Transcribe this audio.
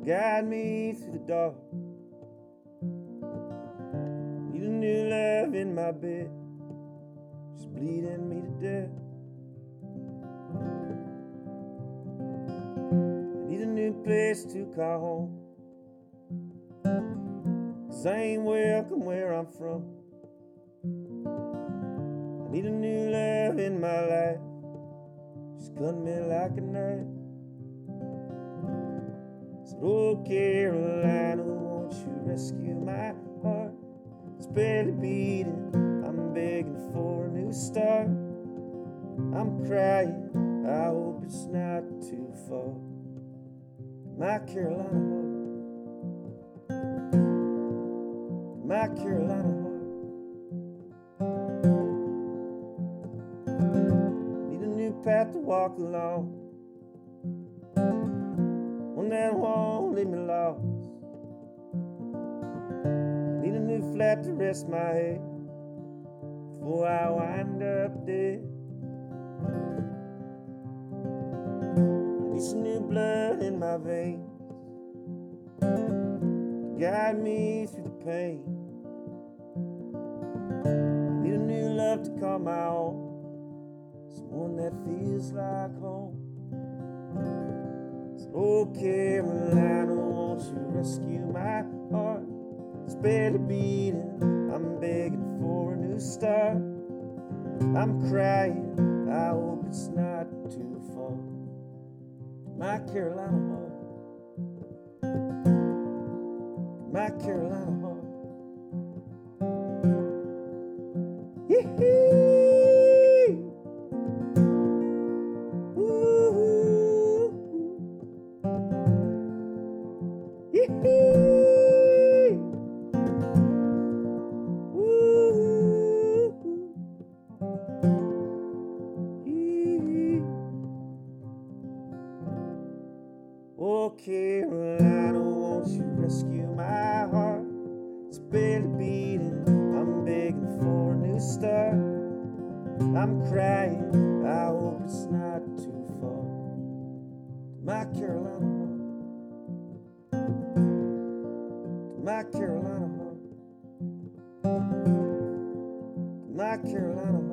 guide me through the dark. Need a new love in my bed, she's bleeding me to death. I need a new place to call home, 'cause I ain't welcome where I'm from. I need a new love in my life, she's cut me like a knife. Said, oh Carolina, won't you rescue my heart? It's barely beating, I'm begging for a new start. I'm crying, I hope it's not too far. My Carolina heart, my Carolina heart. Need a new path to walk along, one that won't leave me lost. Need a new flat to rest my head before I wind up dead. I need some new blood in my veins to guide me through the pain. I need a new love to call my own, someone that feels like home. So, oh Carolina, won't you rescue my heart? It's barely beating, I'm begging for a new start. I'm crying, I hope it's not too far. My Carolina heart, my Carolina heart. Yee-hee. Ooh. Yee-hee. Oh Carolina, won't you rescue my heart? It's barely beating, I'm begging for a new start. I'm crying, I hope it's not too far. My Carolina heart, my Carolina heart, my Carolina heart.